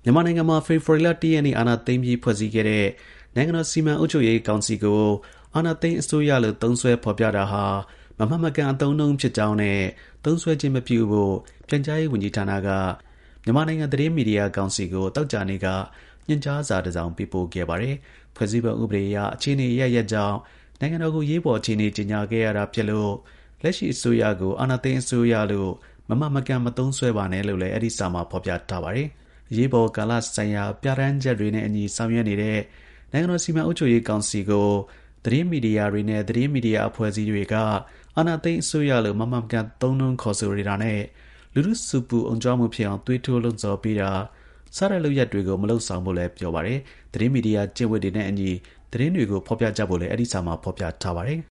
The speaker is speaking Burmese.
မြန်မာနိုင်ငံမှာ ဖေဖော်ဝါရီလ 1 ရက်နေ့ အာဏာသိမ်းပြီး ဖွဲ့စည်းခဲ့တဲ့ နိုင်ငံတော် စီမံအုပ်ချုပ်ရေးကောင်စီကို အာဏာသိမ်းအစိုးရလို့ သုံးစွဲဖော်ပြတာဟာ မမှန်မကန် အသုံးအနှုန်းဖြစ်ကြောင်းနဲ့ သုံးစွဲခြင်းမပြုဖို့ ပြန်ကြားရေး ဝန်ကြီးဌာနက မြန်မာနိုင်ငံ သတင်းမီဒီယာကောင်စီကို သောကြာနေ့က ညွှန်ကြားစာတစ်စောင် ပေးပို့ခဲ့ပါတယ်။ ဖွဲ့စည်းပုံဥပဒေအရ အခြေအနေ အရပ်ရပ်ကြောင့် နိုင်ငံတော်ကို အရေးပေါ် အခြေအနေ ကြေညာခဲ့ရတာဖြစ်လို့ လက်ရှိ အစိုးရကို အာဏာသိမ်းအစိုးရလို့ မမှန်မကန် မသုံးစွဲပါနဲ့လို့လည်း အဲဒီ စာမှာ ဖော်ပြထားပါတယ်။ အရေးပေါ်ကာလဆိုင်ရာ ပြဌာန်းချက်တွေနဲ့အညီ ဆောင်ရွက်နေတဲ့ နိုင်ငံတော် စီမံအုပ်ချုပ်ရေးကောင်စီကို သတင်းမီဒီယာတွေနဲ့ သတင်းမီဒီယာ အဖွဲ့အစည်းတွေက အာဏာသိမ်းအစိုးရလို့ မမှန်မကန် သုံးနှုန်း ခေါ်ဆိုနေတာနဲ့ လူထု ဆူပူအုံကြွမှုဖြစ်အောင် သွေးထိုး လှုံ့ဆော်ပေးတာ စတဲ့ လုပ်ရပ်တွေကို မလုပ်ဆောင်ဖို့လည်း ပြောပါတယ်။ သတင်းမီဒီယာ ကျင့်ဝတ်တွေနဲ့အညီ သတင်းတွေကို ဖော်ပြကြဖို့လည်း အဲဒီ စာမှာ ဖော်ပြထားပါတယ်